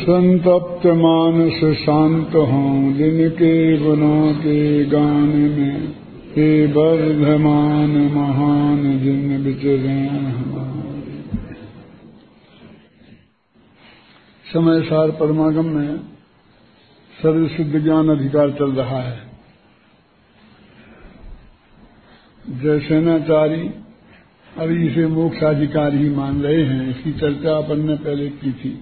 संतप्त मानस शांत हों दिन के गुणों के गान में, हे वर्धमान महान जिन विचरे हमारे। समय सार परमागम में सर्वसिद्ध ज्ञान अधिकार चल रहा है। जयसेनाचारी अभी इसे मोक्षाधिकार ही मान रहे हैं। इसकी चर्चा अपन ने पहले की थी,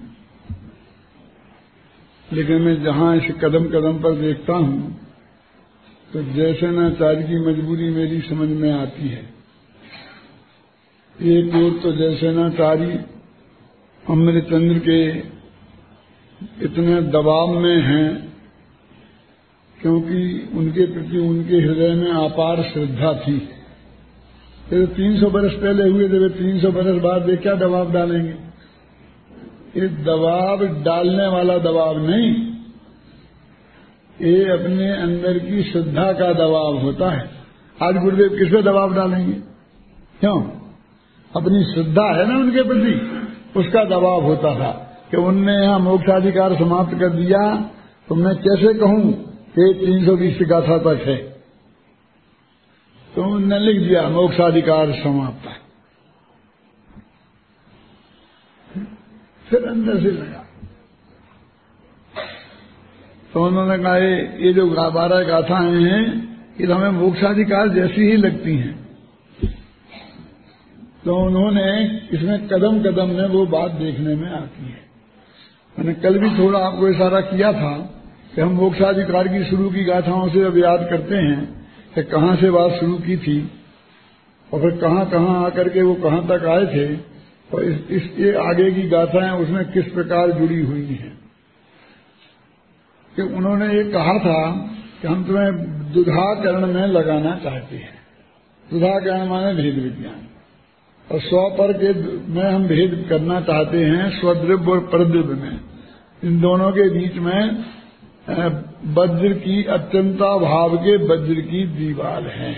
लेकिन मैं जहां इसे कदम कदम पर देखता हूं तो जयसेनाचारी की मजबूरी मेरी समझ में आती है। एक ओर तो जयसेनाचारी अमृतचंद्र के इतने दबाव में हैं क्योंकि उनके प्रति उनके हृदय में अपार श्रद्धा थी। फिर 300 बरस पहले हुए थे, 300 बरस बाद वे क्या दबाव डालेंगे? ये दबाव डालने वाला दबाव नहीं, ये अपने अंदर की श्रद्धा का दबाव होता है। आज गुरुदेव किस पे दबाव डालेंगे? क्यों? अपनी श्रद्धा है ना उनके प्रति, उसका दबाव होता था कि उनने यहां मोक्षाधिकार समाप्त कर दिया, तो मैं कैसे कहूं कि 320 गाथा तक है? तो उन्होंने लिख दिया मोक्षाधिकार समाप्त है। फिर अंदर से लगा तो उन्होंने कहा ये जो 12 गाथाएं हैं ये तो हमें मोक्षाधिकार जैसी ही लगती हैं। तो उन्होंने इसमें कदम कदम में वो बात देखने में आती है। मैंने कल भी थोड़ा आपको इशारा किया था कि हम मोक्षाधिकार की शुरू की गाथाओं से अब याद करते हैं कि कहां से बात शुरू की थी और फिर कहां कहां आकर के वो कहां तक आए थे और इसके आगे की गाथाएं उसमें किस प्रकार जुड़ी हुई हैं। कि उन्होंने ये कहा था कि हम तुम्हें दुधाकरण में लगाना चाहते हैं। दुधाकरण माने भेद विज्ञान, और स्वपर के में हम भेद करना चाहते हैं, स्वद्रव्य और परद्रव्य में। इन दोनों के बीच में वज्र की अत्यंता भाव के वज्र की दीवार है।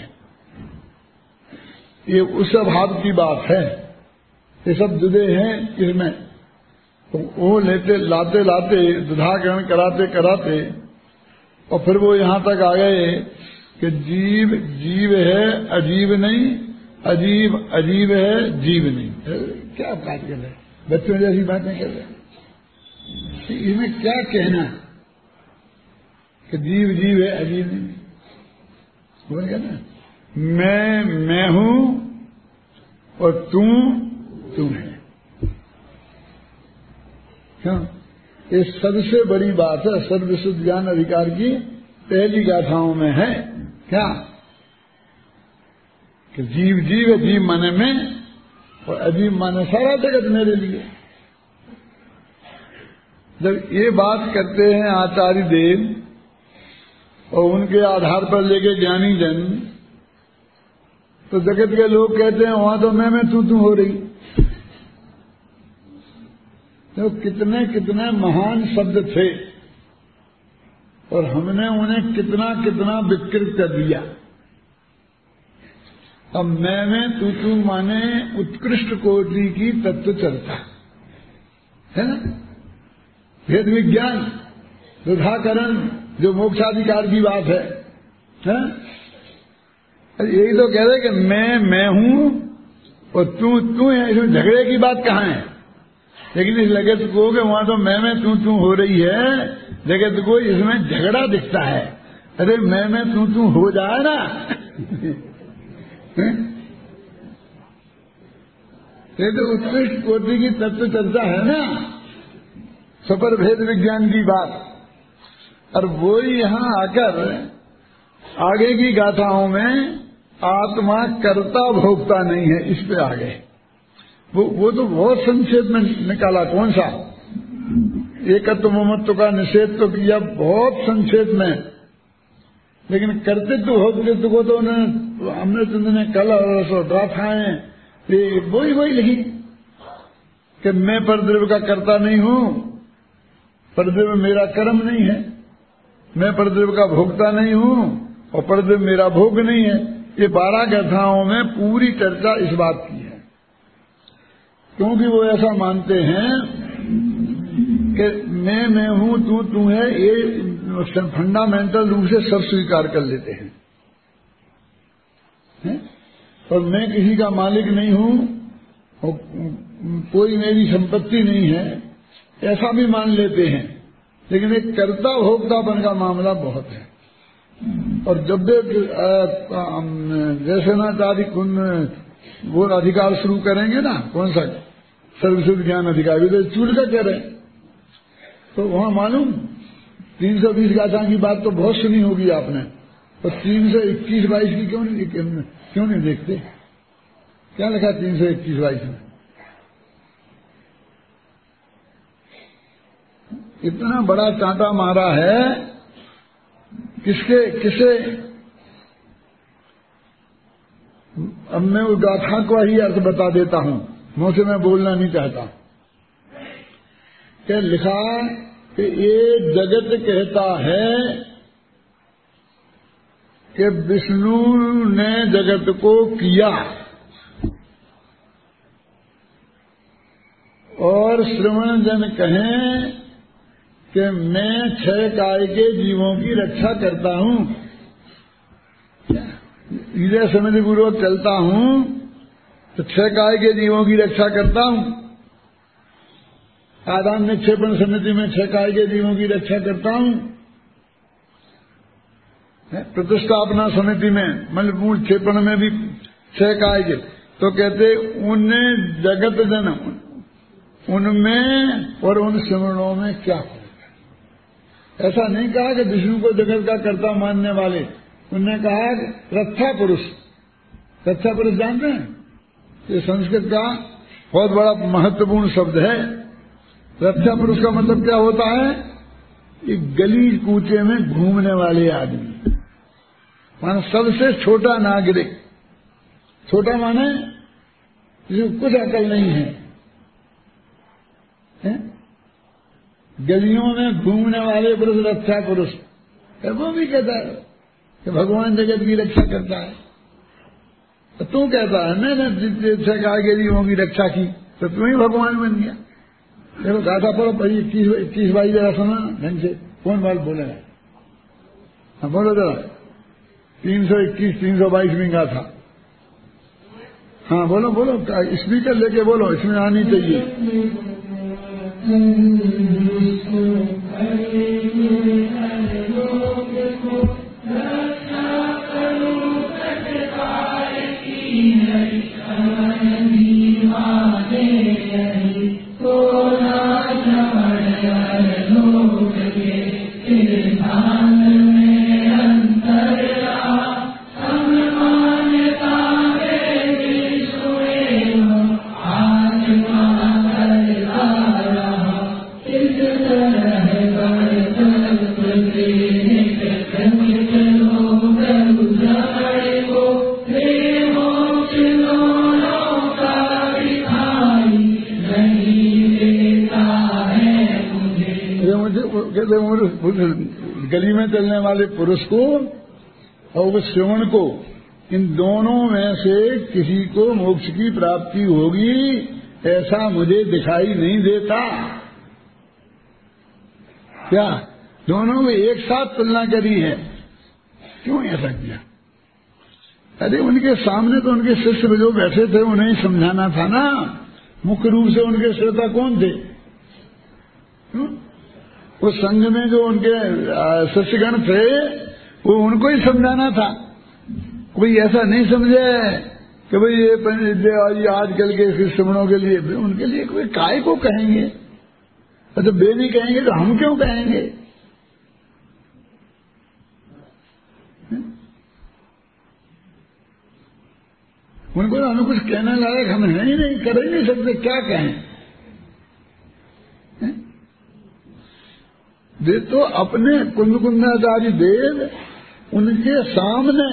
ये उस अभाव की बात है। ये सब जुदे हैं इसमें। तो वो लाते लाते दुधाकरण कराते कराते और फिर वो यहां तक आ गए कि जीव जीव है अजीब नहीं, अजीब अजीब है जीव नहीं। क्या बात कर रहे हैं? बच्चों जैसी बातें कर रहे हैं। इसमें क्या कहना कि जीव जीव है अजीब नहीं? बोल गया ना, मैं हूं और तू है। क्यों? ये सबसे बड़ी बात है। सर्वसिद्ध ज्ञान अधिकार की पहली गाथाओं में है क्या कि जीव जीव है, जीव माने में और अजीब माने सारा जगत मेरे लिए। जब ये बात करते हैं आचार्य देव और उनके आधार पर लेके ज्ञानी जन, तो जगत के लोग कहते हैं वहां तो मैं तू हो रही। तो कितने कितने महान शब्द थे और हमने उन्हें कितना कितना विकृत कर दिया। अब मैं तू माने उत्कृष्ट कोटि की तत्व चर्चा है ना, भेद विज्ञान, दुधाकरण जो मोक्षाधिकार की बात है। यही तो कह रहे कि मैं हूं और तू है। इसमें झगड़े की बात कहां है? लेकिन इस जगत को कि वहां तो मैं तू हो रही है, जगत को इसमें झगड़ा दिखता है। अरे मैं तू हो जाए ना। ये तो उत्कृष्ट कोटि की तत्व चर्चा है ना, सपर भेद विज्ञान की बात। और वो यहां आकर आगे की गाथाओं में आत्मा कर्ता भोक्ता नहीं है, इस पे आ गए। वो तो बहुत संक्षेप में निकाला। कौन सा? एकत्व ममत्व का निषेध तो किया बहुत संक्षेप में, लेकिन कर्तृत्व भोक्तृत्व को तो अमृतचंद्र ने कल और गाथाएं वही लिखी कि मैं परद्रव्य का कर्ता नहीं हूं, परद्रव्य मेरा कर्म नहीं है, मैं परद्रव्य का भोक्ता नहीं हूं और परद्रव्य मेरा भोग नहीं है। ये 12 गाथाओं में पूरी चर्चा इस बात की है, क्योंकि वो ऐसा मानते हैं कि मैं हूं, तू है, ये फंडामेंटल रूप से सब स्वीकार कर लेते हैं, और मैं किसी का मालिक नहीं हूं और कोई मेरी संपत्ति नहीं है, ऐसा भी मान लेते हैं। लेकिन एक कर्ता भोक्तापन का मामला बहुत है। और जब जैसेनाचार्य वो अधिकार शुरू करेंगे ना, कौन सा सर्वसिद्ध ज्ञान अधिकार, भी तो चूल का कह रहे हैं, तो वहां मालूम 320 गाथा की बात तो बहुत सुनी होगी आपने, और 321-22 की क्यों नहीं देखते? क्या लिखा 321-22 में? इतना बड़ा चांटा मारा है किसे? अब मैं उस गाथा को ही अर्थ बता देता हूं, मुंह से मैं बोलना नहीं चाहता। क्या लिखा कि ये जगत कहता है कि विष्णु ने जगत को किया, और श्रवण जन कहें कि मैं 6 काय के जीवों की रक्षा करता हूं, हृदय समिति पूर्वक चलता हूं तो 6 काय के जीवों की रक्षा करता हूं। आदान निक्षेपण समिति में 6 काय के जीवों की रक्षा करता हूं। प्रतिष्ठापना समिति में मलमूल क्षेपण में भी 6 काय के, तो कहते उन्हें जगत जन उनमें और उन सिमरणों में क्या हो। ऐसा नहीं कहा कि विष्णु को जगत का कर्ता मानने वाले, उन्होंने कहा रक्षा पुरुष। रक्षा पुरुष जानते हैं, ये संस्कृत का बहुत बड़ा महत्वपूर्ण शब्द है। रक्षा पुरुष का मतलब क्या होता है? ये गली कूचे में घूमने वाले आदमी, माने सबसे छोटा नागरिक। छोटा माने जिसको कुछ अकल नहीं है, गलियों में घूमने वाले पुरुष रक्षा पुरुष। वो भी कहता है कि भगवान जगत की रक्षा करता है, तो तू कहता है मैंने 6 काय के जीवों की रक्षा की, तो तू ही भगवान बन गया। देखो गाथा पढ़ो, 21-22 जरा सुना ढंग से, कौन बात बोलेगा? हाँ बोलो जरा, 321-322 में गाथा। हाँ बोलो बोलो, स्पीकर लेके बोलो, इसमें आनी चाहिए। गली में चलने वाले पुरुष को और वो श्रवण को, इन दोनों में से किसी को मोक्ष की प्राप्ति होगी ऐसा मुझे दिखाई नहीं देता। क्या दोनों में एक साथ तुलना करी है? क्यों ऐसा किया? अरे उनके सामने तो उनके शिष्य जो बैठे थे उन्हें ही समझाना था ना। मुख्य रूप से उनके श्रोता कौन थे? वो संघ में जो उनके शिष्यगण थे वो उनको ही समझाना था। कोई ऐसा नहीं समझे कि भाई ये आजकल के श्रवणों के लिए, उनके लिए कोई काय को कहेंगे? तो वे नहीं कहेंगे तो हम क्यों कहेंगे? उनको तो हमें कुछ कहने लायक हम है ही नहीं, कर ही नहीं सकते, क्या कहें? वे तो अपने कुंदकुंदाचार्य देव उनके सामने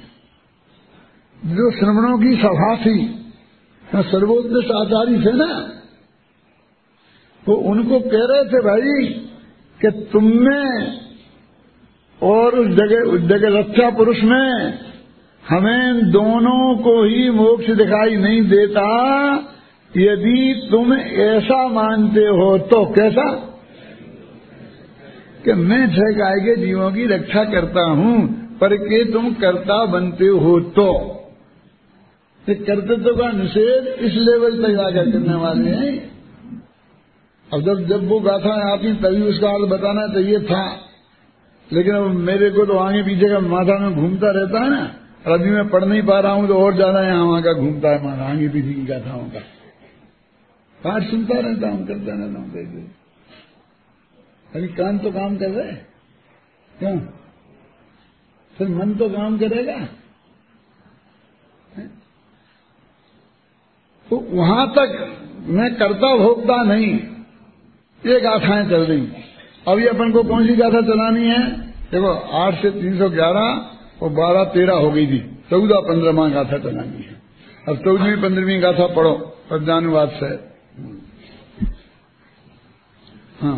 जो श्रवणों की सभा थी, सर्वोत्कृष्ट आचार्य थे ना, तो उनको कह रहे थे भाई कि तुम में और उस जगह रक्षा पुरुष में हमें दोनों को ही मोक्ष दिखाई नहीं देता। यदि तुम ऐसा मानते हो तो कैसा? कि मैं 6 काय के जीवों की रक्षा करता हूं, पर के तुम कर्ता बनते हो तो ये कर्तृत्व का निषेध इस लेवल तक जाकर करने वाले हैं। अब जब वो गाथा आती तभी उसका अर्थ बताना चाहिए था, लेकिन अब मेरे को तो आगे पीछे का माथा में घूमता रहता है ना, और अभी मैं पढ़ नहीं पा रहा हूं तो और ज्यादा यहाँ वहां का घूमता है माथा, आगे पीछे की गाथाओं का पाठ सुनता रहता हूं, करता रहता हूं। कैसे अभी कान तो काम कर रहे क्यों, फिर मन तो काम करेगा। तो वहां तक मैं कर्ता भोक्ता नहीं, ये गाथाएं चल रही। अभी अपन को कौन सी गाथा चलानी है? देखो 8 से 311 और 12-13 हो गई थी, 14-15वां गाथा चलानी है। अब 14वीं-15वीं गाथा पढ़ो प्रज्ञानुवाद से। हाँ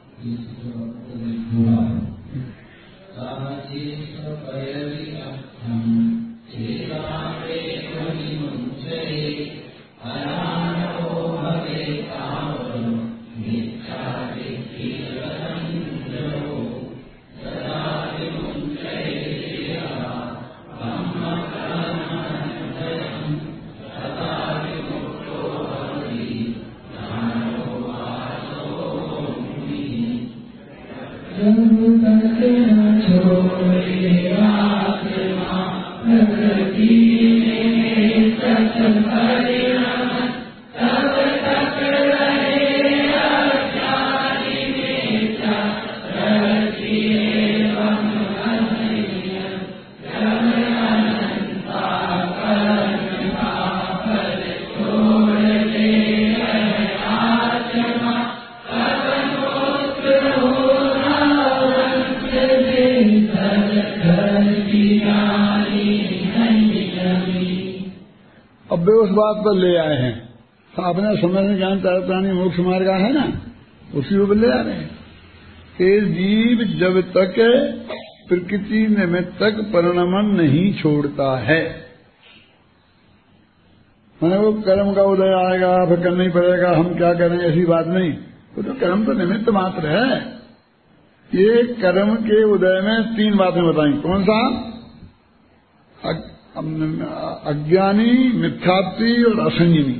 उस बात पर ले आए हैं, अपने समझ में ज्ञान प्राणी मोक्ष मार्ग है ना, उसी को ले आ रहे हैं कि जीव जब तक प्रकृति निमित्तक परिणमन नहीं छोड़ता है, मैंने वो कर्म का उदय आएगा फिर करना ही पड़ेगा, हम क्या करें, ऐसी बात नहीं। वो तो कर्म तो निमित्त मात्र है। ये कर्म के उदय में 3 बातें बताई। कौन सा? अज्ञानी, मिथ्यात्वी और असंयमी।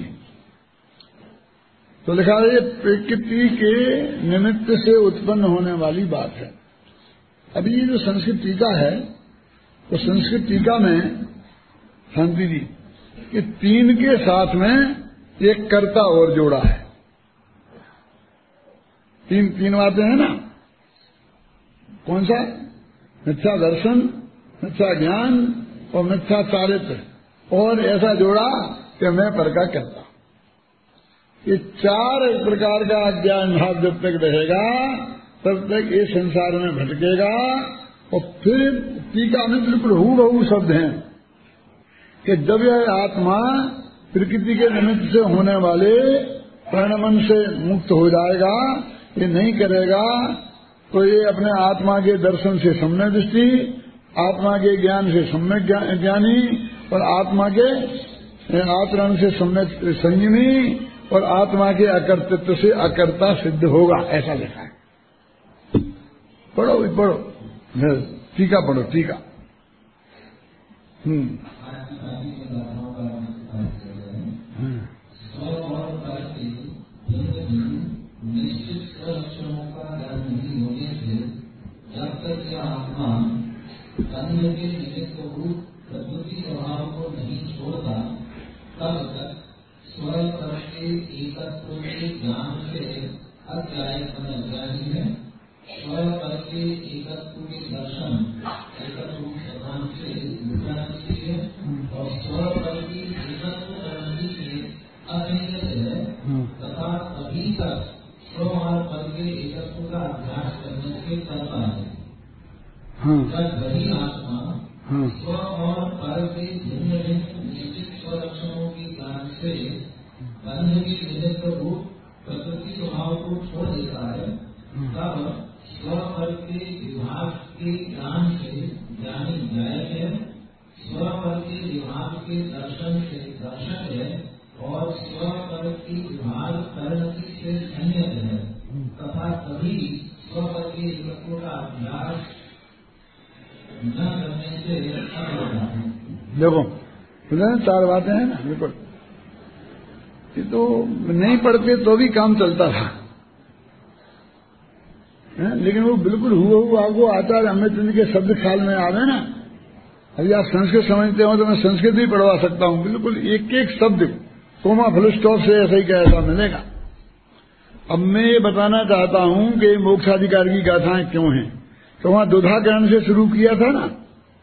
तो लिखा है ये प्रकृति के निमित्त से उत्पन्न होने वाली बात है। अभी ये जो संस्कृत टीका है, तो संस्कृत टीका में शांति जी कि 3 के साथ में एक कर्ता और जोड़ा है। तीन बातें हैं ना, कौन सा? मिथ्या दर्शन, मिथ्या ज्ञान और मिथ्या चारित्र, और ऐसा जोड़ा कि मैं पर का करता। ये 4 प्रकार का अज्ञान भाव जब तक रहेगा तब तक ये संसार में भटकेगा। और फिर टीका में बिल्कुल हूबहू शब्द हैं कि जब यह आत्मा प्रकृति के निमित्त से होने वाले परिणमन से मुक्त हो जाएगा, ये नहीं करेगा, तो ये अपने आत्मा के दर्शन से सम्यक दृष्टि, आत्मा के ज्ञान से सम्यक ज्ञानी और आत्मा के आचरण से सम्यक संयमी और आत्मा के अकर्तृत्व से अकर्ता सिद्ध होगा, ऐसा लिखा है। पढ़ो पढ़ो, टीका पढ़ो, टीका। निश्चित लक्षणों का ज्ञान नहीं होने से जब तक यह आत्मा अन्य के निमित्तभूत प्रकृति स्वभाव को नहीं छोड़ता, तब तक स्वयं के एकत्व के ज्ञान से अज्ञानी है। स्वयं के एकत्व के दर्शन एकत्व प्रधान से विज्ञानी है और स्वयं की एकत्व करने के असंयत है, तथा अभी तक स्व और पद के एकत्व का अभ्यास करने से करता है। जब वही आत्मा स्व और पर के भिन्न भिन्न निश्चित स्वलक्षणों के ज्ञान से बंध के निमित्त रूप प्रकृति स्वभाव को छोड़ देता है, तब स्व पर के विभाग के ज्ञान से ज्ञानी गायक है, स्व पर के विभाग के दर्शन से दर्शक है और स्व पर की विभाग करण से संयत है, तथा तभी स्वपर की एकत्व का अभ्यास न करने से देखो चार बातें हैं ना। बिल्कुल ये तो नहीं पढ़ते तो भी काम चलता था है? लेकिन वो बिल्कुल हुआ आपको आचार्य अमृतचंद्र के शब्द ख्याल में आवे ना। अभी आप संस्कृत समझते हो तो मैं संस्कृत भी पढ़वा सकता हूं। बिल्कुल एक एक शब्द कोमा फुल स्टॉप से ऐसा ही का ऐसा मिलेगा। अब मैं ये बताना चाहता हूं कि मोक्षाधिकार की गाथाएं क्यों हैं। तो वहां दुधाकरण से शुरू किया था ना,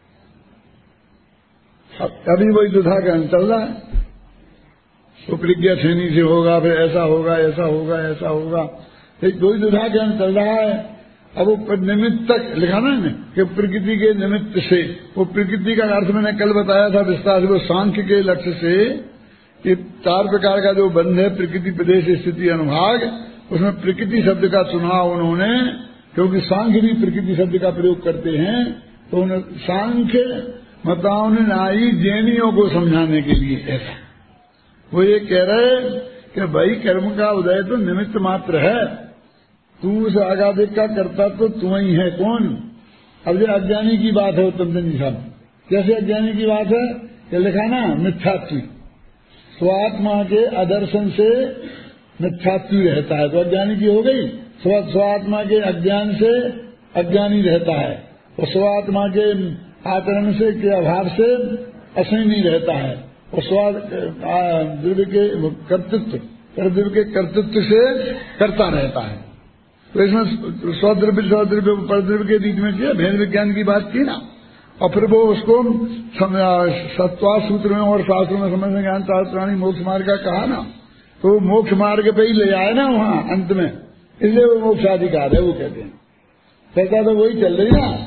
अभी वही दुधाकरण चल रहा है। तो प्रज्ञा छेनी से होगा, फिर ऐसा होगा, ऐसा होगा, ऐसा होगा, एक दो ही दुधाकरण चल रहा है। अब वो निमित्त तक लिखा ना है कि प्रकृति के निमित्त से, वो प्रकृति का अर्थ मैंने कल बताया था विस्तार से। वो सांख्य के लक्ष्य से ये चार प्रकार का जो बंध है, प्रकृति, प्रदेश, स्थिति, अनुभाग, उसमें प्रकृति शब्द का चुनाव उन्होंने, क्योंकि सांख्य भी प्रकृति शब्द का प्रयोग करते हैं, तो उन्हें सांख्य मताओं ने आई जैनियों को समझाने के लिए ऐसा। वो ये कह रहे कि भाई कर्म का उदय तो निमित्त मात्र है, तू उस आगाधिक का करता तो तू ही है कौन। अब जो अज्ञानी की बात है उत्तम चंद जी साहब, कैसे अज्ञानी की बात है कि लिखा ना मिथ्यात्व, स्वात्मा के अदर्शन से मिथ्यात्व रहता है तो अज्ञानी की हो गई। स्वात्मा के अज्ञान से अज्ञानी रहता है, और स्वात्मा के आचरण से के अभाव से असही नहीं रहता है, और द्रव्य के कर्तृत्व, द्रव्य के कर्तृत्व से करता रहता है। तो इसमें स्वद्रव्य परद्रव्य के बीच में किया भेद विज्ञान की बात की ना। और फिर वो उसको सत्वा सूत्र में और शास्त्रों में समझने ज्ञान शास्त्राणी मोक्ष मार्ग का कहा ना, तो मोक्ष मार्ग पे ही ले आए ना वहां अंत में, इसलिए वो मोक्षाधिकार है वो कहते हैं। चर्चा तो वही चल रही ना,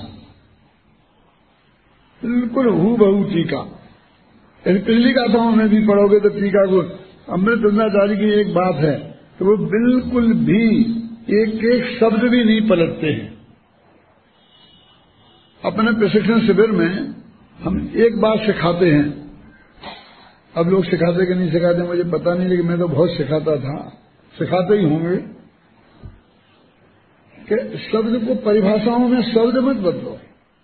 बिल्कुल हूबहू टीका। पिछली गाथाओं में भी पढ़ोगे तो टीका को अमृतचंद्राचार्य की एक बात है कि वो बिल्कुल भी एक एक शब्द भी नहीं पलटते हैं। अपने प्रशिक्षण शिविर में हम एक बात सिखाते हैं, अब लोग सिखाते कि नहीं सिखाते मुझे पता नहीं, लेकिन मैं तो बहुत सिखाता था, सिखाते ही होंगे कि शब्द को परिभाषाओं में शब्द मत बदलो।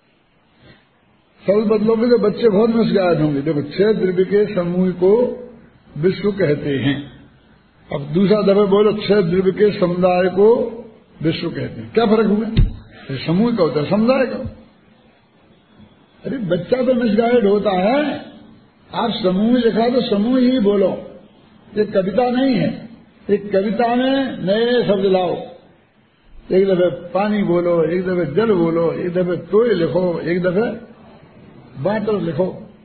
शब्द बदलोगे तो बच्चे बहुत मुस्कुराते होंगे। देखो 6 द्रव्य के समूह को विश्व कहते हैं। अब दूसरा दफे बोलो 6 द्रव्य के समुदाय को विश्व कहते हैं। क्या फर्क हुआ? समूह का होता है, समुदाय का। अरे बच्चा तो मिसगाइड होता है। आप समूह लिखा तो समूह ही बोलो, ये कविता नहीं है। एक कविता में नए शब्द लाओ, एक दफे पानी बोलो, एक दफे जल बोलो, एक दफे टोय लिखो, एक दफे वाटर लिखो,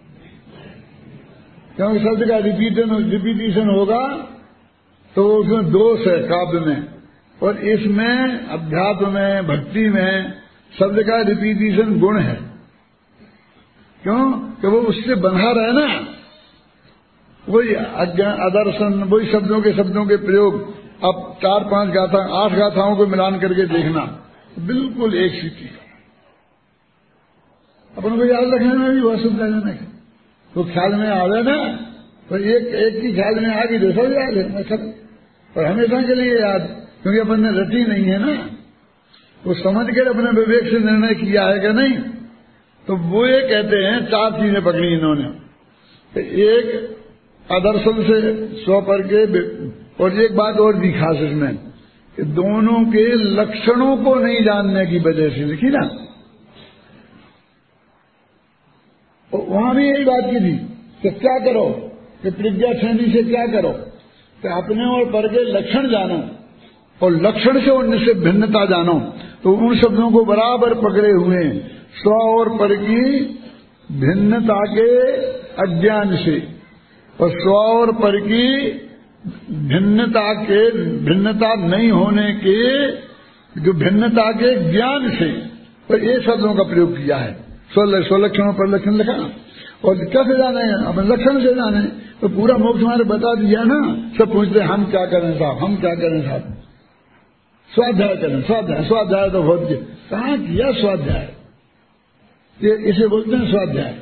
क्योंकि शब्द का रिपीटिशन होगा तो उसमें दोष है काव्य में, और इसमें अध्यात्म में भक्ति में शब्द का रिपीटिशन गुण है। क्यों कि वो उससे बंधा रहे ना, वही आदर्शन, वही शब्दों के प्रयोग। अब 4-5 गाथा 8 गाथाओं को मिलान करके देखना, बिल्कुल एक सी चीज। अपन को याद रखने में भी बहुत सुविधाजनक है। तो ख्याल में आ गए ना, तो एक की ख्याल में आ गई तो सब याद है मतलब, और हमेशा के लिए याद, क्योंकि अपन ने रटी नहीं है ना, वो समझ कर अपने विवेक से निर्णय किया है कि नहीं। तो वो ये कहते हैं 4 चीजें पकड़ी इन्होंने, तो एक आदर्शन से स्वपर के, और एक बात और भी खास इसमें कि दोनों के लक्षणों को नहीं जानने की वजह से लिखी ना। तो वहां भी यही बात की थी कि क्या करो, कि प्रज्ञा छेनी से क्या करो, कि अपने और पर के लक्षण जानो, और लक्षण से उनसे भिन्नता जानो। तो उन शब्दों को बराबर पकड़े हुए स्व और पर की भिन्नता के अज्ञान से, और स्व और पर की भिन्नता नहीं होने के जो भिन्नता के ज्ञान से, तो ये शब्दों का प्रयोग किया है। स्वलक्षणों पर लक्षण लिखा, और कैसे जाने, अपने लक्षण से जाने। तो पूरा मोक्ष हमारे बता दिया ना। सब पूछते हैं हम क्या करें साहब, हम क्या करें साहब, स्वाध्याय करें, स्वाध्याय तो बहुत किया। कहाँ किया स्वाध्याय? ये इसे बोलते हैं स्वाध्याय।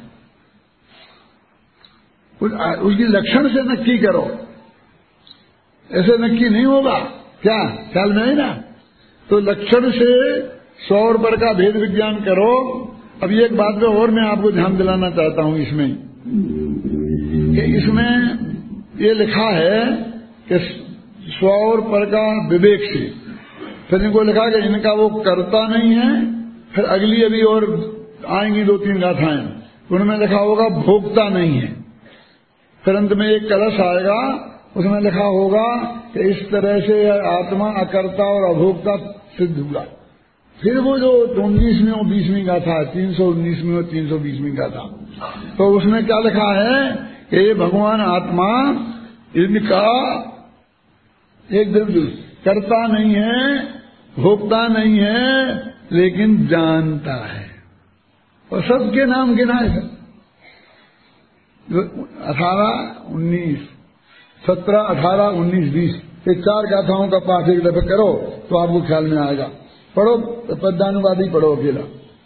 उसकी लक्षण से नक्की करो, ऐसे नक्की नहीं होगा। क्या ख्याल में है ना? तो लक्षण से स्व और पर का भेद विज्ञान करो। अब एक बात पे और मैं आपको ध्यान दिलाना चाहता हूं इसमें, कि इसमें ये लिखा है कि स्व और पर का विवेक से, फिर इनको लिखा कि इनका वो करता नहीं है, फिर अगली अभी और आएंगी 2-3 गाथाएं, उनमें लिखा होगा भोगता नहीं है। फिर अंत में एक कलश आएगा, उसमें लिखा होगा कि इस तरह से आत्मा अकर्ता और अभोक्ता सिद्ध हुआ। फिर वो जो 19वीं और 20वीं गाथा है, 319वीं और 320वीं गाथा, तो उसमें क्या लिखा है कि ये भगवान आत्मा इनका एक द्रव्य करता नहीं है, भोगता नहीं है, लेकिन जानता है। और सबके नाम गिना है, 18, 19, 17, 18, 19, 20, ये 4 गाथाओं का पाठ एक दफे करो तो आपको ख्याल में आएगा। पढ़ो, पद्यानुवादी पढ़ो अकेला।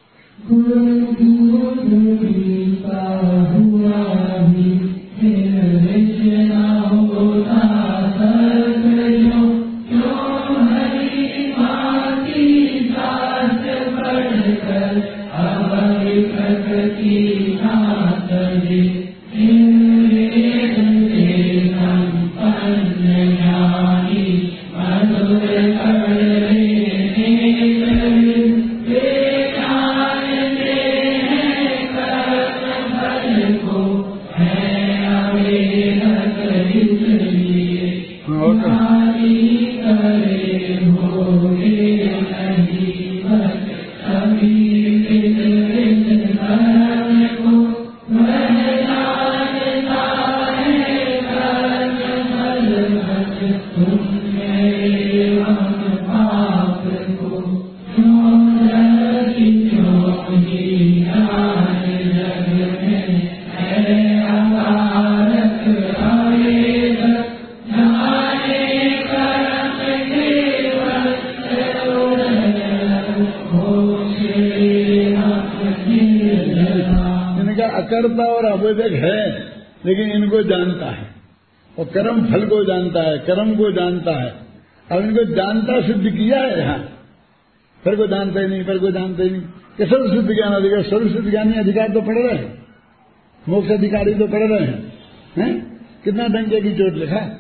अकर्ता और अवैधक है, लेकिन इनको जानता है और कर्म फल को जानता है, कर्म को जानता है। अब इनको जानता सिद्ध किया है यहाँ, फिर को जानते ही नहीं, फिर को जानते ही नहीं कि सर्व सिद्ध ज्ञान अधिकार, सर्व सिद्ध ज्ञानी अधिकार तो पढ़ रहे हैं, मोक्ष अधिकारी तो पढ़ रहे हैं, कितना डंके की चोट लिखा है।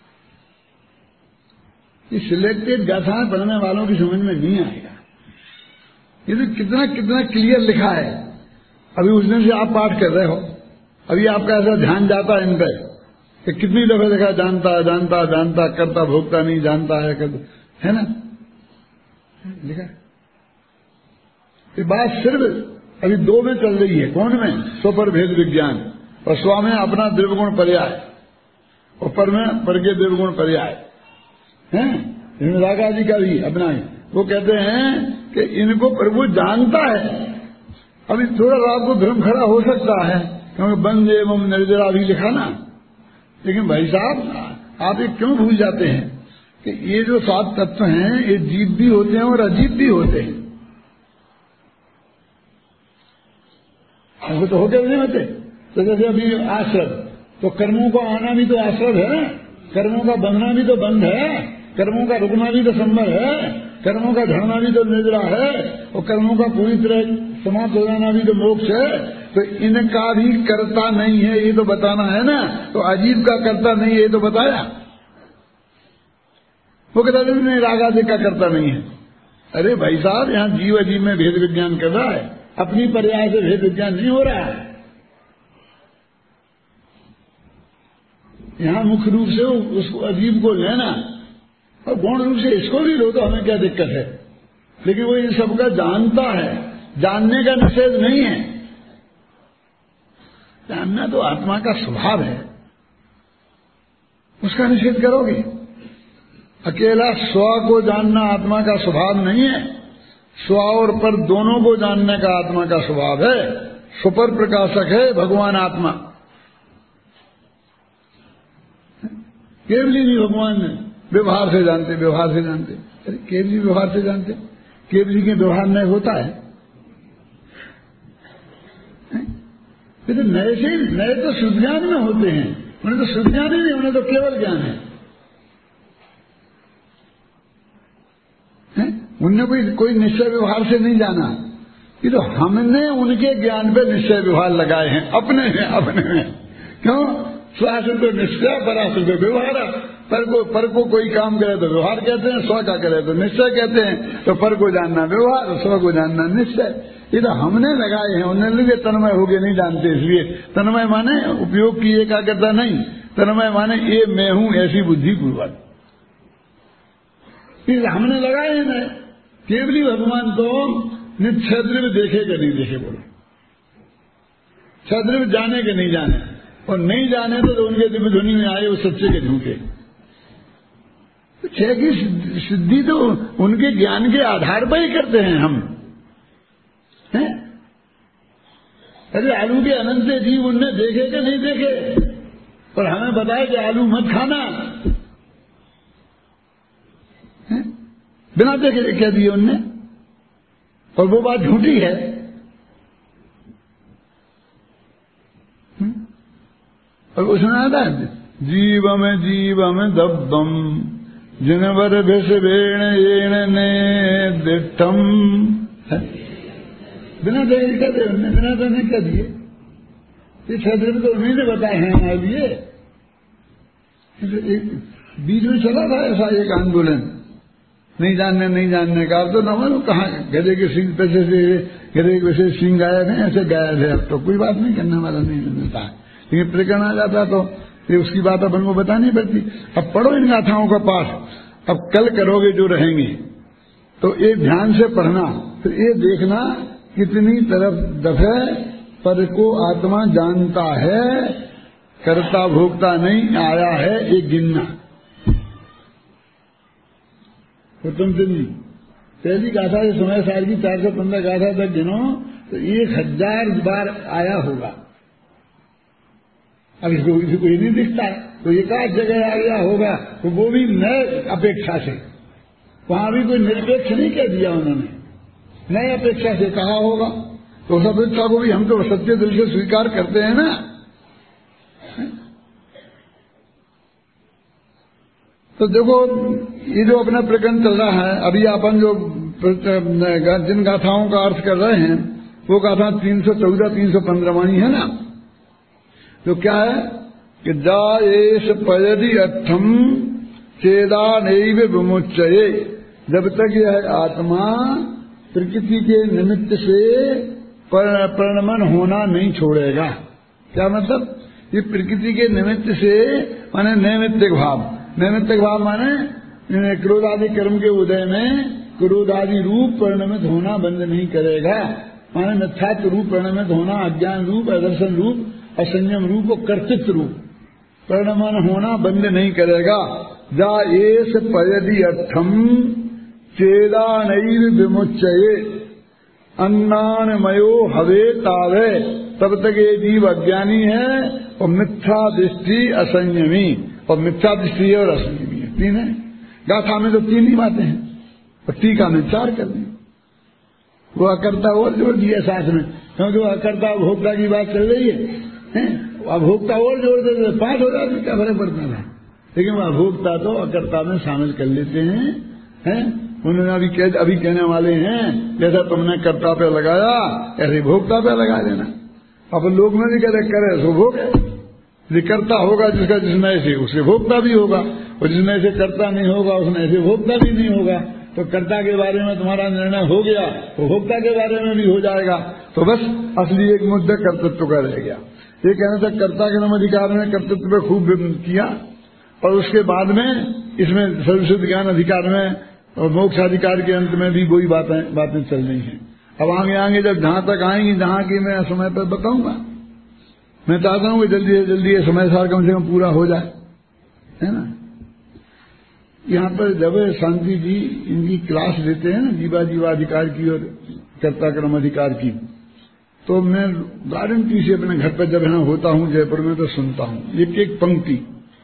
ये सिलेक्टेड गाथाएं पढ़ने वालों की समझ में नहीं आएगा। ये तो कितना कितना क्लियर लिखा है। अभी उस दिन से आप पाठ कर रहे हो, अभी आपका ऐसा ध्यान जाता है इन पर कि कितनी दफे देखा जानता जानता जानता, करता भोगता नहीं, जानता है ना, लिखा। ये बात सिर्फ अभी 2 में चल रही है। कौन में? स्वपर भेद विज्ञान, और स्व में अपना द्रव्यगुण पर्याय, और पर में पर के द्रव्यगुण पर्याय है। रागा जी का भी अपना है। वो कहते हैं कि इनको प्रभु जानता है। अभी थोड़ा आपको भ्रम खड़ा हो सकता है, क्योंकि बंद एवं निर्जरा भी लिखा ना, लेकिन भाई साहब आप ये क्यों भूल जाते हैं कि ये जो 7 तत्व हैं, ये जीव भी होते हैं और अजीब भी होते हैं। ऐसे तो होते नहीं होते। तो जैसे अभी आश्रम, तो कर्मों का आना भी तो आश्रम है, कर्मों का बंधना भी तो बंध है, कर्मों का रुकना भी तो संभव है, कर्मों का झड़ना भी तो निर्जरा है, और कर्मों का पूरी तरह समाप्त हो जाना भी तो मोक्ष है। तो इनका भी कर्ता नहीं है, ये तो बताना है ना। तो अजीब का कर्ता नहीं है, ये तो बताया। वो कहता नहीं रागादि का कर्ता नहीं है। अरे भाई साहब, यहाँ जीव अजीब में भेद विज्ञान कर रहा है, अपनी पर्याय से भेद विज्ञान नहीं हो रहा है। यहाँ मुख्य रूप से उसको अजीब को लेना और गौण रूप से इसको भी लो, तो हमें क्या दिक्कत है। लेकिन वो इन सबका जानता है, जानने का निषेध नहीं है। जानना तो आत्मा का स्वभाव है, उसका निषेध करोगे। अकेला स्व को जानना आत्मा का स्वभाव नहीं है, स्व और पर दोनों को जानने का आत्मा का स्वभाव है। सुपर प्रकाशक है भगवान आत्मा। केवली भी भगवान व्यवहार से जानते, व्यवहार से जानते। अरे केवली व्यवहार से जानते, केवली के व्यवहार नहीं होता है। तो नए से नए तो शुद्ध ज्ञान में होते हैं, उन्हें तो शुद्ध ज्ञान ही नहीं, उन्हें तो केवल ज्ञान है। उनने कोई निश्चय व्यवहार से नहीं जाना। ये तो हमने उनके ज्ञान पे निश्चय व्यवहार लगाए हैं अपने में। क्यों? स्वास्थ्य तो निश्चय, पराशर तो व्यवहार। पर को कोई काम करे तो व्यवहार कहते हैं, स्व का करे तो निश्चय कहते हैं। तो पर को जानना व्यवहार, स्व को जानना निश्चय। ये तो हमने लगाए हैं। उन्होंने लगे तन्मय हो गए नहीं जानते, इसलिए तन्मय माने उपयोग की एकाग्रता नहीं, तन्मय माने ये मैं हूं ऐसी बुद्धि पूर्वक। हमने लगाए हैं ना। केवली भगवान तो निच्छद्र देखे कि नहीं देखे, बोलो छद्र जाने के नहीं जाने, और नहीं जाने तो उनके दिव्य ध्वनि में आए वो सच्चे के झूठे। छह की सिद्धि तो उनके ज्ञान के आधार पर ही करते हैं हम, हैं? अरे आलू के अनंत जीव उनने देखे कि नहीं देखे, और हमें बताया कि आलू मत खाना, हैं? बिना देखे कह दिए उनने, और वो बात झूठी है। और उसने आता जीवम दब्बम जिनवर भेष वेण येण ने दिट्ठम। बिना देखे कहते उनने, बिना देखे कह दिए। ये छद्र तो उन्हीं ने बताए हैं हमारे लिए। बीच में चला था ऐसा एक आंदोलन, नहीं जानने का। तो न मालूम कहाँ गधे के सिंह पैसे से, गधे के वैसे सिंह गायब है, ऐसे गायब है। अब तो कोई बात नहीं करने वाला नहीं मिलता है, लेकिन प्रकरण आ जाता तो ये उसकी बात अपन को बतानी पड़ती। अब पढ़ो इन गाथाओं का पाठ, अब कल करोगे जो रहेंगे तो ये ध्यान से पढ़ना, तो ये देखना कितनी तरफ दफे पर को आत्मा जानता है, कर्ता भोक्ता नहीं आया है, ये गिनना। उत्तम सिंह जी पहली गाथा से समय साल की 415 गाथा तक गिनो तो 1000 बार आया होगा। अब इसको ये नहीं दिखता है, तो एक आध जगह आ गया होगा, तो वो भी नए अपेक्षा से। वहां भी कोई निरपेक्ष नहीं कह दिया उन्होंने, नए अपेक्षा से कहा होगा। तो उस अपेक्षा को भी हम तो सच्चे दिल से स्वीकार करते हैं ना। तो देखो ये जो अपना प्रकरण चल रहा है, अभी अपन जो जिन गाथाओं का अर्थ कर रहे हैं वो गाथा 314 315 है ना। तो क्या है कि जाएश पयदि अर्थम चेदा नैव विमुच्यये, जब तक यह आत्मा प्रकृति के निमित्त से परिणमन होना नहीं छोड़ेगा। क्या मतलब? ये प्रकृति के निमित्त से माने नैमित्तिक भाव, नैमित्तिक भाव माने क्रोधादि कर्म के उदय में क्रोधादि रूप परिणमित होना बंद नहीं करेगा। माने मिथ्यात्व रूप परिणमित होना, अज्ञान रूप, अदर्शन रूप, असंयम रूप और कर्तृत्व रूप परिणमन होना बंद नहीं करेगा। जा एस पयदि अर्थम चेदा नैव विमुच्यये अन्नान्मयो हवे तावे, तब तक ये जीव अज्ञानी है और मिथ्या दृष्टि असंयमी, और मिथ्या दृष्टि है और असंयमी है। तीन है गाथा में, तो तीन ही बातें हैं, और टीका में 4 कर दी। वो अकर्ता और जोड़ दिया साथ में, क्योंकि वो अकर्ता भोक्ता की बात चल रही है। अभोक्ता और जोड़ देते 5 हो जाते, क्या फर्क पड़ता है? लेकिन वो अभोक्ता तो अकर्ता में शामिल कर लेते हैं। उन्होंने अभी कहने वाले हैं जैसा तुमने कर्ता पे लगाया ऐसे भोक्ता पे लगा देना। अब लोग में भी कहते करे सो भोग है, कर्ता होगा जिसका जिसमें ऐसे उसके भोक्ता भी होगा, और जिसमें ऐसे कर्ता नहीं होगा उसमें ऐसे भोक्ता भी नहीं होगा। तो कर्ता के बारे में तुम्हारा निर्णय हो गया तो भोक्ता के बारे में भी हो जाएगा। तो बस असली एक मुद्दा कर्तृत्व का रह गया। ये कहना था कर्ता के नाम अधिकार में कर्तृत्व पे खूब किया, और उसके बाद में इसमें सर्वशुद्ध ज्ञान अधिकार में और मोक्षाधिकार के अंत में भी वही बातें चल रही हैं। अब आगे जब जहां तक आएंगी जहां की मैं समय पर बताऊंगा। मैं चाहता हूं कि जल्दी से जल्दी ये समय सार कम से कम पूरा हो जाए, है ना। यहाँ पर जब शांति जी इनकी क्लास देते हैं ना जीवाधिकार की और कर्ता कर्म अधिकार की, तो मैं गारंटी से अपने घर पर जब यहाँ होता हूँ जयपुर में तो सुनता हूँ एक एक पंक्ति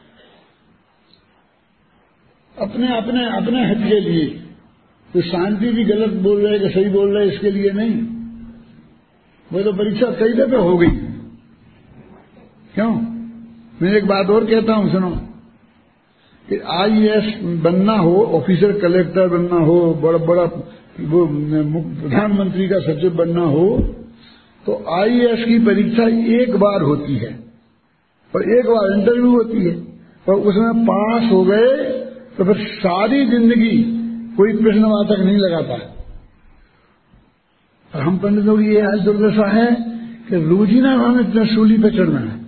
अपने हक के लिए। तो शांति भी गलत बोल रहे कि सही बोल रहे इसके लिए नहीं, वो तो परीक्षा कई दफे हो गई। क्यों? मैं एक बात और कहता हूं सुनो, कि IAS बनना हो, ऑफिसर कलेक्टर बनना हो, बड़ा बड़ा वो प्रधानमंत्री का सचिव बनना हो, तो IAS की परीक्षा एक बार होती है और एक बार इंटरव्यू होती है, और उसमें पास हो गए तो फिर सारी जिंदगी कोई प्रश्नवाचक नहीं लगाता है। और हम पंडितों की ये आज दुर्दशा है कि रोजीना हमें इतना सूली पे चढ़ना है,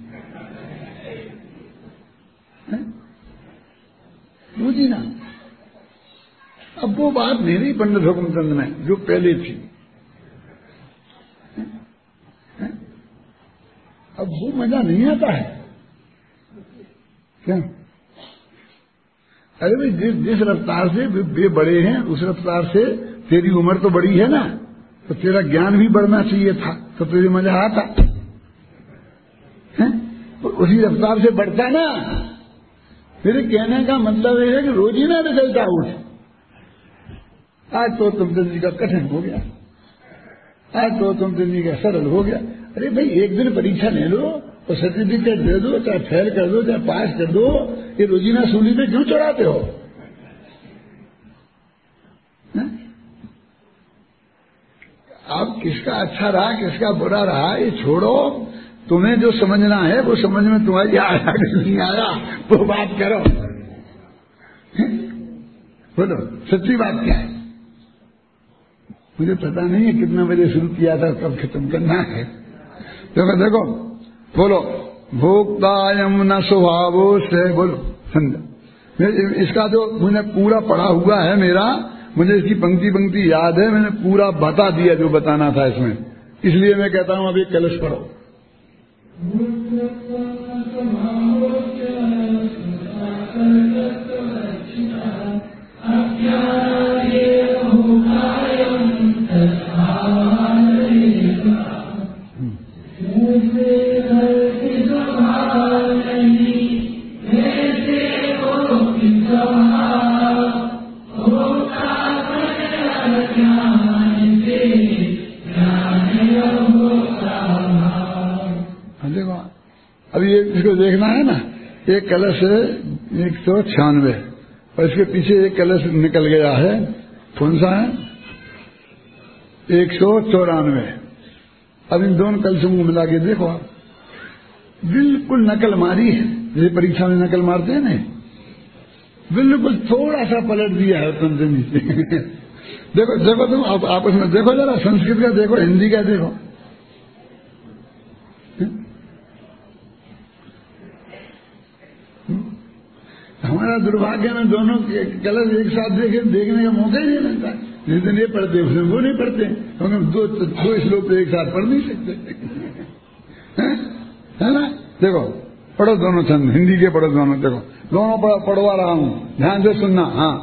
रोजीना। अब वो बात नहीं रही पंडित हुकुमचंद में जो पहले थी, अब वो मजा नहीं आता है क्या? अरे भाई जिस रफ्तार से वे बड़े हैं उस रफ्तार से तेरी उम्र तो बड़ी है ना, तो तेरा ज्ञान भी बढ़ना चाहिए था, तो तुझे मजा आता है? उसी रफ्तार से बढ़ता ना। मेरे कहने का मतलब यह है कि रोजीना रिजल्ट आउट। आज तो तुम जिंदगी का कठिन हो गया, आज तो तुम जिंदगी का सरल हो गया। अरे भाई एक दिन परीक्षा ले लो और सर्टिफिकेट दे दो, चाहे फेल कर दो चाहे पास कर दो। ये रोजीना सूली पे क्यों चढ़ाते हो? अब किसका अच्छा रहा किसका बुरा रहा ये छोड़ो, तुम्हें जो समझना है वो समझ में तुम्हारी आया कि नहीं आया वो बात करो। बोलो सच्ची बात क्या है? मुझे पता नहीं है कितना बजे शुरू किया था, कब खत्म करना है। देखो बोलो भोक्तायम न स्वभावो से, बोलो समझा। इसका जो मुझे पूरा पढ़ा हुआ है मेरा, मुझे इसकी पंक्ति पंक्ति याद है, मैंने पूरा बता दिया जो बताना था इसमें, इसलिए मैं कहता हूं अभी कलश पढ़ो। अब ये इसको देखना है ना, एक कलश है 196 और इसके पीछे एक कलश निकल गया है, कौन सा है? 194। अब इन दोनों कलशों को मिला के देखो आप, बिल्कुल नकल मारी है, जैसे परीक्षा में नकल मारते हैं ना, बिल्कुल थोड़ा सा पलट दिया है तुम से नीचे। देखो देखो तुम आपस में देखो जरा, संस्कृत का देखो, हिंदी का देखो। हमारा दुर्भाग्य में दोनों कलश एक साथ देखने का मौका ही नहीं मिलता। जिस दिन ये पढ़ते उस दिन वो नहीं पढ़ते, क्योंकि दो श्लोक तो एक साथ पढ़ नहीं सकते, है ना? देखो पढ़ो दोनों छंद, हिंदी के पढ़ो दोनों, देखो दोनों पढ़वा रहा हूं, ध्यान से सुनना। हाँ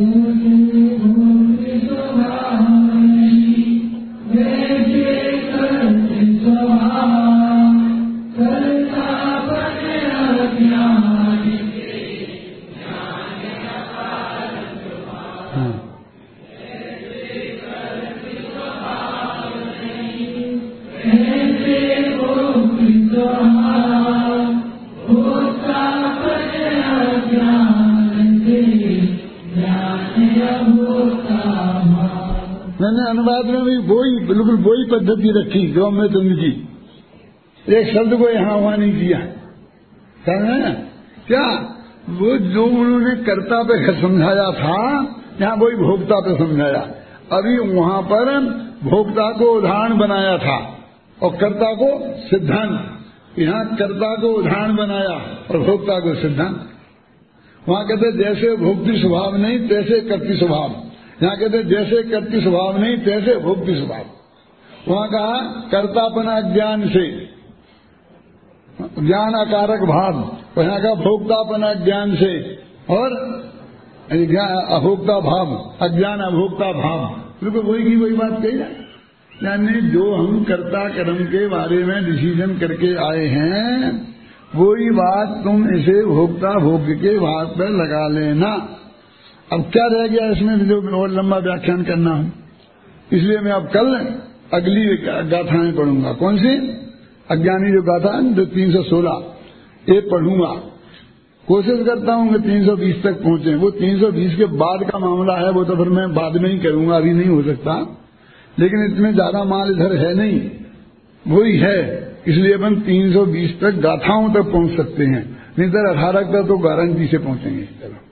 मैंने अनुवाद में भी वही बिल्कुल वही पद्धति रखी जो हमने चंद्र जी, एक शब्द को यहां वहां नहीं किया, समझे ना? क्या वो जो उन्होंने कर्ता पे समझाया था यहाँ वही भोक्ता पे समझाया। अभी वहां पर भोक्ता को उदाहरण बनाया था और कर्ता को सिद्धांत, यहाँ कर्ता को उदाहरण बनाया और भोक्ता को सिद्धांत। वहां कहते जैसे भोक्ति स्वभाव नहीं तैसे कर्ती स्वभाव, यहाँ कहते जैसे कर्ती स्वभाव नहीं तैसे भोक्ति स्वभाव। वहां कहा कर्तापना ज्ञान से ज्ञान अकारक भाव, और यहाँ का भोक्तापना ज्ञान से और अभोक्ता भाव, अज्ञान अभोक्ता भाव, बिल्कुल वही की वही बात कही जाए। यानी जो हम कर्ता कर्म के बारे में डिसीजन करके आए हैं वही बात तुम इसे भोक्ता भोग्य के भाग पर लगा लेना। अब क्या रह गया इसमें जो और लंबा व्याख्यान करना हूं, इसलिए मैं अब कल अगली गाथाएं पढ़ूंगा। कौन सी? अज्ञानी जो गाथा जो 316 ये पढ़ूंगा। कोशिश करता हूं कि 320 तक पहुंचे। वो 320 के बाद का मामला है, वो तो फिर मैं बाद में ही करूंगा, अभी नहीं हो सकता। लेकिन इतने ज्यादा माल इधर है नहीं, वही है, इसलिए अपन 320 तक गाथाओं तक पहुंच सकते हैं, नहीं तो 18 तक तो गारंटी से पहुंचेंगे। चलो।